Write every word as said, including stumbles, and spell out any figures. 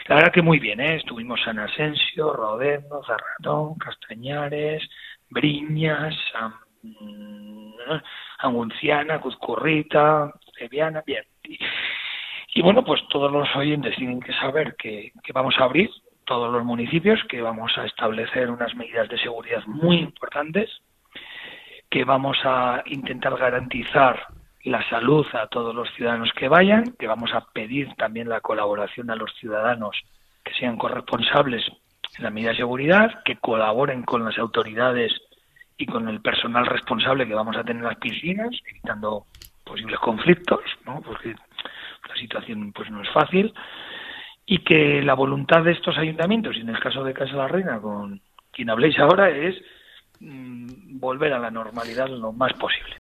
La verdad que muy bien, ¿eh? Estuvimos San Asensio, Rodendo, Zarratón, Castañares, Briñas, San... Angunciana, Cuzcurrita, Ceviana, bien. Y, y bueno, pues todos los oyentes tienen que saber que, que vamos a abrir todos los municipios, que vamos a establecer unas medidas de seguridad muy importantes, que vamos a intentar garantizar la salud a todos los ciudadanos que vayan, que vamos a pedir también la colaboración a los ciudadanos que sean corresponsables en la medida de seguridad, que colaboren con las autoridades y con el personal responsable que vamos a tener en las piscinas, evitando posibles conflictos, ¿no? Porque la situación pues no es fácil, y que la voluntad de estos ayuntamientos, y en el caso de Casa de la Reina, con quien habléis ahora, es mmm, volver a la normalidad lo más posible.